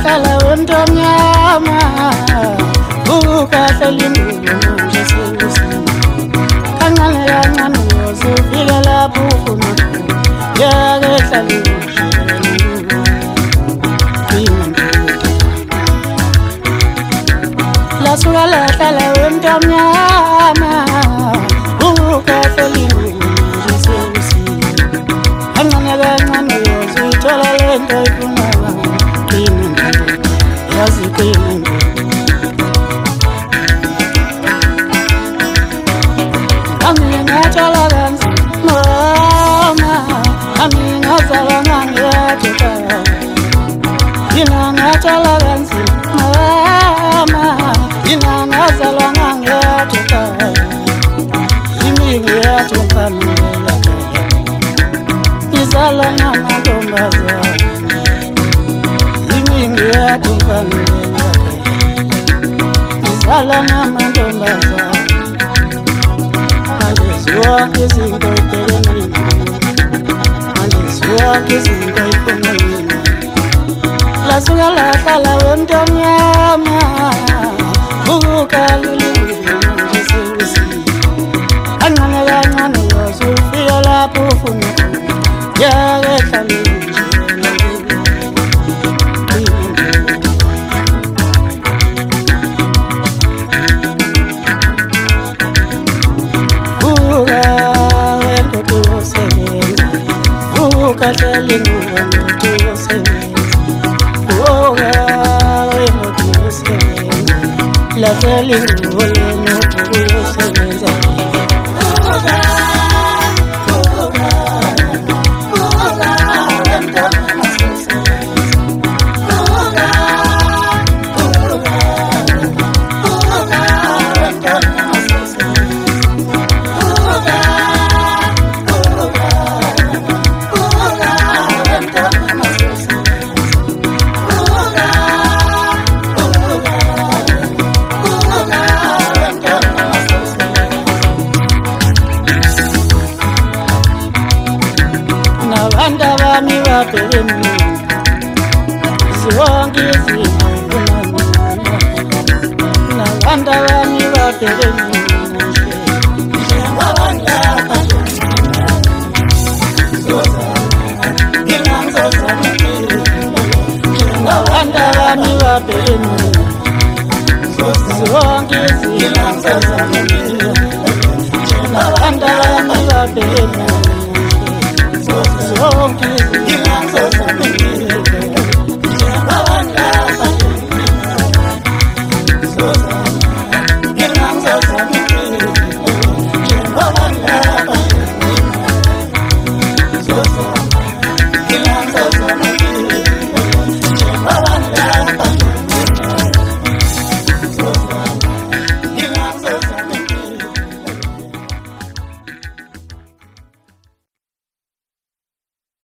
hlala wentomnyama ukahle lingulo nje sekusini kancane kancane uzofika lapho ufuna yake hlala lasuka lahlala wentomnyama ukahle lingulo nje sekusini kancane kancane uzithola lento ifuna yazi qina ngatshala kanzima mama ngazalwa ngangiyathoka ngatshala kanzima mama ngazalwa ngangiyathoka ngiyathoka ngizalwa ngamantombazane ngiyathoka ngizalwa ngamantombazane Walk is in the day, and this walk is in the economy. La suela la wentomnyama, buka lulu, jisusi. Anana anana yosufia la pufuna, ya getali. Kahleli ngumuntu yosebenza woga wenothi yosebenza lahleli ngumuntu yosebenza Anda bami wapelemi Ziwangi zimu Na anda bami wapelemi Anda bami wapelemi Ziwangi zimu Anda bami wapelemi